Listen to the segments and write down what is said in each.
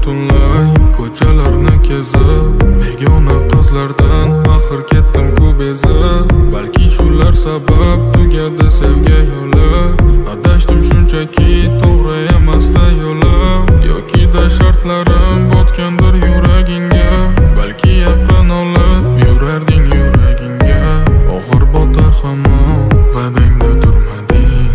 butunlay ko'chalarni kezib, begona qizlardan axir ketdim-ku bezib. Balki shular sabab tugadi sevgi yo'li. Adashdim shunchaki, to'g'ri emasda yo'lim. Yoki-da shartlarim botgandir yuragingga. Balki yaqin olib yurarding yuragingga. Og'ir botar hamon va'dangda turmading.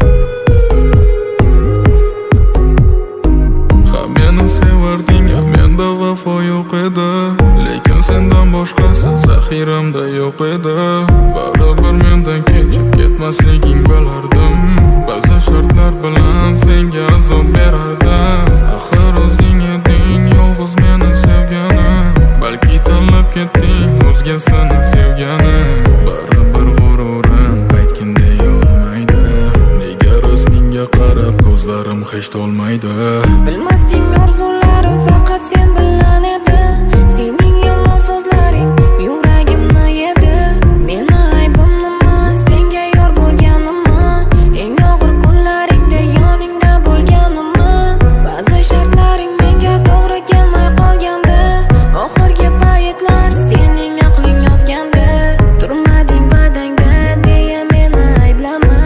Ha meni sevarding, menda vafo yo'q edi. Lekin sendan boshqasi zaxiramda yo'q edi. Baribir mendan kechib ketmasliging bilardim. Ba'zi shartlar bilan senga azob berardim. Axir o'zing eding yolg'iz meni sevgani. Balki tanlab ketding o'zgasini sevgani. Baribir g'ururim qaytgin deyolmaydi. Nega rasmingga qarab ko'zlarim hech to'lmaydi. Bilmasdim orzularim faqat sen bilan edi. Sening yomon so'zlaring yuragimni yedi. Meni aybim nima, senga yor bo'lganimmi? Eng og'ir kunlaringda yoningda bo'lganimmi? Ba'zi shartlaring menga to'g'ri kelmay qolgandi. Oxirgi paytlar sening aqling yozgandi. Turmading va'dangda deya meni ayblama.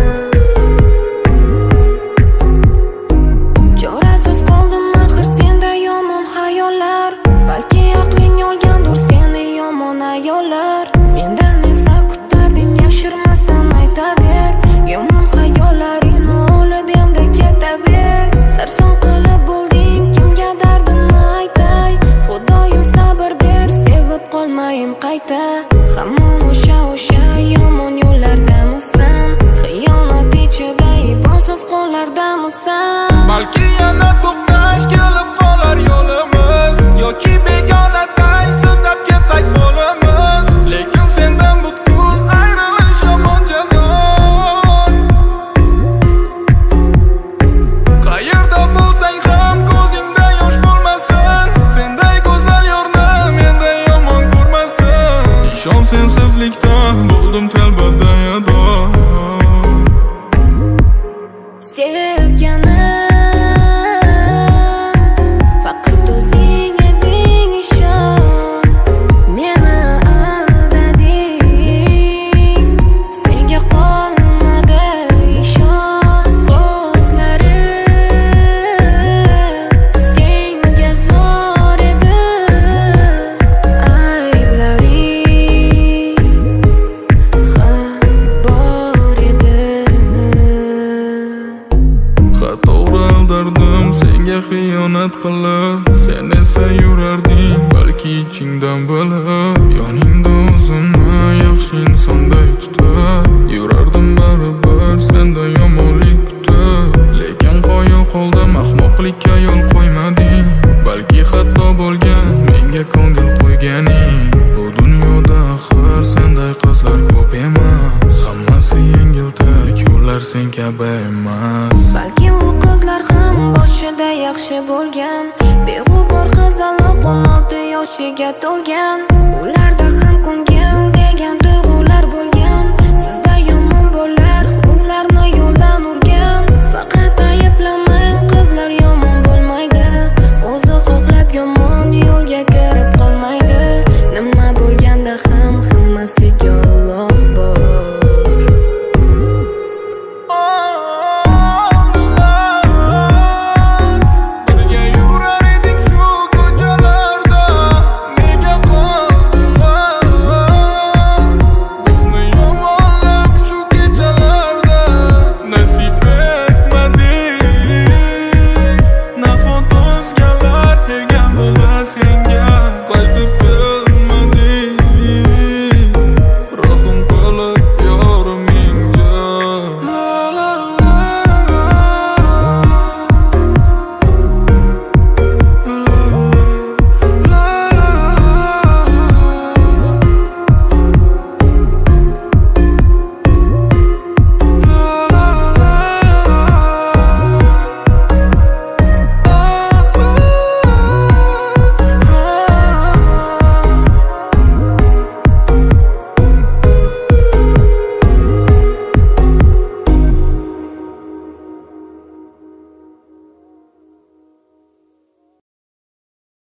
Chorasiz qoldim axir senda yomon xayollar. Balki aqling olgandir seni yomon ayollar. Mendan esa kutarding yashirmasdan aytaver. Yomon xayollaringni olib endi ketaver. Sarson qilib bo'lding kimga dardimni aytay. Xudoyim sabr ber, sevib qolmayin qayta. Hamon o'sha yomon yo'llardamisan. Xiyonat ichida iposiz qo'llardamisan. Balki yana to'qnash kelib qolar yo'limiz. Yoki begonaday sitab ketsak qo'limiz. Lekin sendan butkul ayrilish yomon jazo. Qayerda bo'lsang ham ko'zingda yosh bo'lmasin. Senday go'zal yorni menday yomon ko'rmasin. Ishon sensizlikda bo'ldim telbada yado. Sevganim faqat o'zing eding, ishon. Meni aldading, senga qolmadi ishon. Ko'zlarim senga zor edi. Ayblaring ham bor edi. Ha to'g'ri aldardim senga xiyonat qilib. Sen esa yurarding balki ichingdan bilib. Yoningda o'zimni yaxshi insonday tutib. Yurardim baribir senda yomonlik kutib. Lekin qoyil qoldim, ahmoqlikka yo'l qo'ymading. Balki xato bo'lgan menga ko'ngil qo'yganing. Bu dunyoda axir senday qizlar ko'p emas. Hammasi yengiltak, yo'llar sen kabi emas. Balki u qizlar ham boshida yaxshi bo'lgan. Beg'ubor qizaloq 16 yoshiga to'lgan. Ularda ham ko'ngil degan tuyg'ular bo'lgan.